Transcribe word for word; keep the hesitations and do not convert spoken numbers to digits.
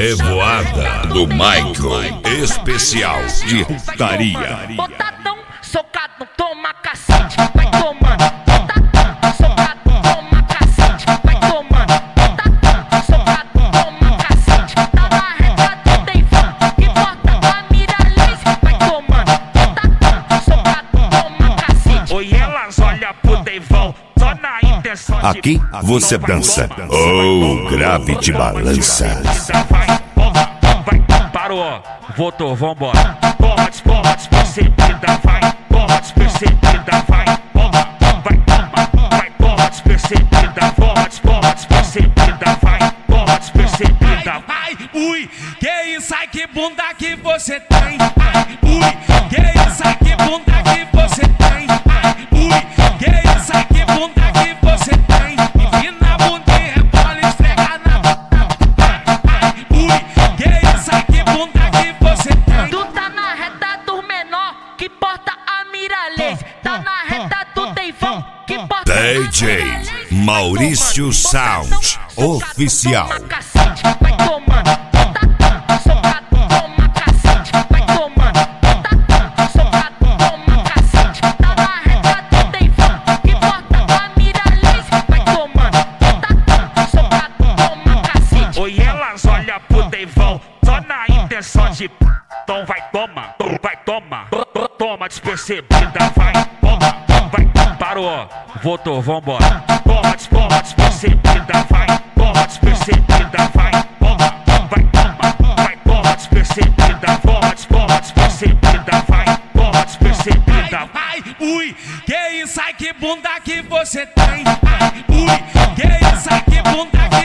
Revoada do Michael, especial de putaria. Botadão, socado, toma cacete, vai tomando. Botadão, socado, toma cacete, vai tomando. Botadão, socado, toma cacete. Tá na reta do Deivão, que corta a mira laser, vai tomando. Botadão, socado, toma cacete. Oi, elas olham pro Deivão, só na intenção de... Aqui você dança, ou grave de balança. Parou, voltou, vambora. Porra, porra, despercebida, vai. Porra, despercebida, vai. Porra, vai, toma, vai. Porra, despercebida, porra, porra, despercebida, vai. Porra, despercebida. Ai, ui, que isso, ai, que bunda que você tem. Ai, ui, que isso, ai, que bunda que você tem. Ai, ui, que isso, ai, que bunda que você tem. Empina a bunda e rebola, esfrega na... Ai, ui, que isso, ai, que bunda que você tem. Tu tá na reta do menor, que porta a mira laser. Tá na reta do Deivão, que porta D J Maurício Sound Oficial. Toma cacete, vai tomando. Botadão, socado, toma cacete, vai tomando. Botadão, socado, toma cacete. Tá na reta do Deivão, que porta a mira laser, vai tomando. Botadão, socado, toma cacete. Oi, elas olham pro Deivão, só na intenção de... Então vai, toma, vai, toma. Toma, despercebida, vai. Porra, vai, parou, voltou, vambora. Porra, porra, despercebida, vai. Porra, despercebida, vai. Porra, vai, toma, vai. Porra, despercebida, porra, porra, despercebida, vai. Porra, despercebida. Ai, ui, que isso, ai, que bunda que você tem. Ai, ui, que isso, ai, que bunda que